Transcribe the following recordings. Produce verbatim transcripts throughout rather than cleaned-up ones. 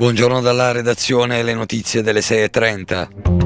Buongiorno dalla redazione, le notizie delle sei e trenta.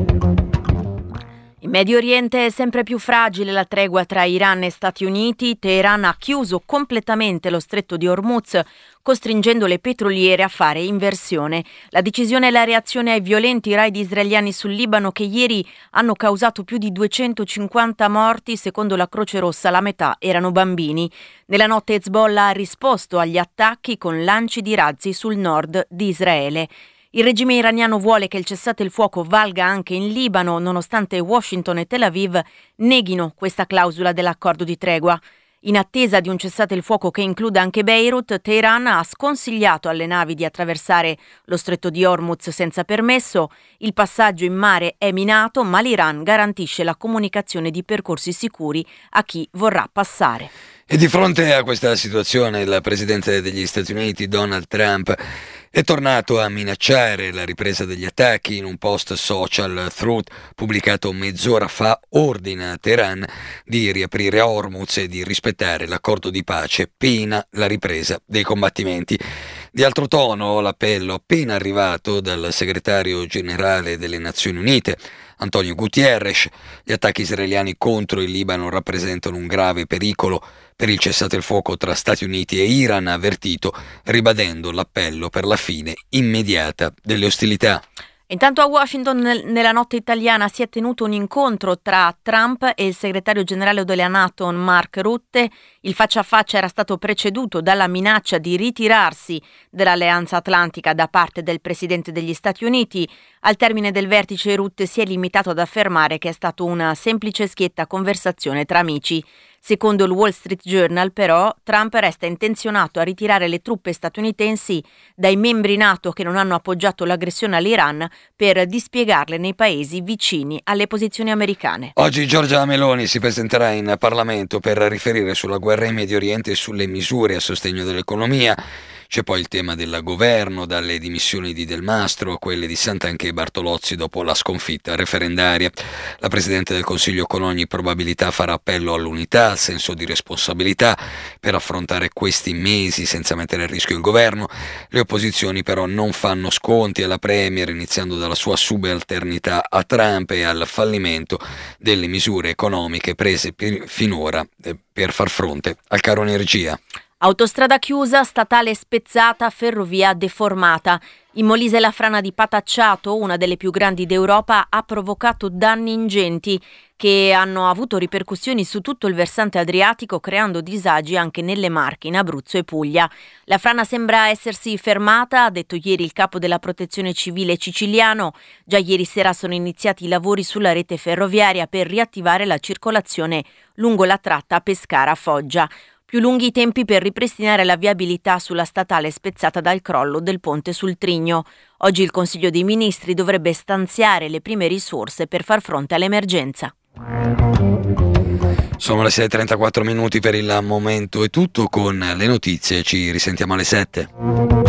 In Medio Oriente è sempre più fragile la tregua tra Iran e Stati Uniti. Teheran ha chiuso completamente lo stretto di Hormuz, costringendo le petroliere a fare inversione. La decisione è la reazione ai violenti raid israeliani sul Libano che ieri hanno causato più di duecentocinquanta morti, secondo la Croce Rossa la metà erano bambini. Nella notte Hezbollah ha risposto agli attacchi con lanci di razzi sul nord di Israele. Il regime iraniano vuole che il cessate il fuoco valga anche in Libano, nonostante Washington e Tel Aviv neghino questa clausola dell'accordo di tregua. In attesa di un cessate il fuoco che includa anche Beirut, Teheran ha sconsigliato alle navi di attraversare lo stretto di Hormuz senza permesso. Il passaggio in mare è minato, ma l'Iran garantisce la comunicazione di percorsi sicuri a chi vorrà passare. E di fronte a questa situazione il presidente degli Stati Uniti, Donald Trump, è tornato a minacciare la ripresa degli attacchi. In un post social Truth pubblicato mezz'ora fa ordina a Teheran di riaprire Hormuz e di rispettare l'accordo di pace pena la ripresa dei combattimenti. Di altro tono l'appello appena arrivato dal segretario generale delle Nazioni Unite, Antonio Guterres. Gli attacchi israeliani contro il Libano rappresentano un grave pericolo per il cessate il fuoco tra Stati Uniti e Iran, ha avvertito, ribadendo l'appello per la fine immediata delle ostilità. Intanto a Washington nella notte italiana si è tenuto un incontro tra Trump e il segretario generale della NATO Mark Rutte. Il faccia a faccia era stato preceduto dalla minaccia di ritirarsi dall'Alleanza Atlantica da parte del presidente degli Stati Uniti. Al termine del vertice Rutte si è limitato ad affermare che è stata una semplice e schietta conversazione tra amici. Secondo il Wall Street Journal, però, Trump resta intenzionato a ritirare le truppe statunitensi dai membri NATO che non hanno appoggiato l'aggressione all'Iran per dispiegarle nei paesi vicini alle posizioni americane. Oggi Giorgia Meloni si presenterà in Parlamento per riferire sulla guerra in Medio Oriente e sulle misure a sostegno dell'economia. C'è poi il tema del governo, dalle dimissioni di Del Mastro a quelle di Santanchè e Bartolozzi dopo la sconfitta referendaria. La Presidente del Consiglio con ogni probabilità farà appello all'unità, al senso di responsabilità per affrontare questi mesi senza mettere a rischio il governo. Le opposizioni però non fanno sconti alla Premier, iniziando dalla sua subalternità a Trump e al fallimento delle misure economiche prese finora per far fronte al caro energia. Autostrada chiusa, statale spezzata, ferrovia deformata. In Molise la frana di Patacciato, una delle più grandi d'Europa, ha provocato danni ingenti che hanno avuto ripercussioni su tutto il versante adriatico, creando disagi anche nelle Marche, in Abruzzo e Puglia. La frana sembra essersi fermata, ha detto ieri il capo della Protezione Civile siciliano. Già ieri sera sono iniziati i lavori sulla rete ferroviaria per riattivare la circolazione lungo la tratta Pescara-Foggia. Più lunghi i tempi per ripristinare la viabilità sulla statale spezzata dal crollo del ponte sul Trigno. Oggi il Consiglio dei Ministri dovrebbe stanziare le prime risorse per far fronte all'emergenza. Sono le sei e trentaquattro minuti per il momento, è tutto con le notizie, ci risentiamo alle sette.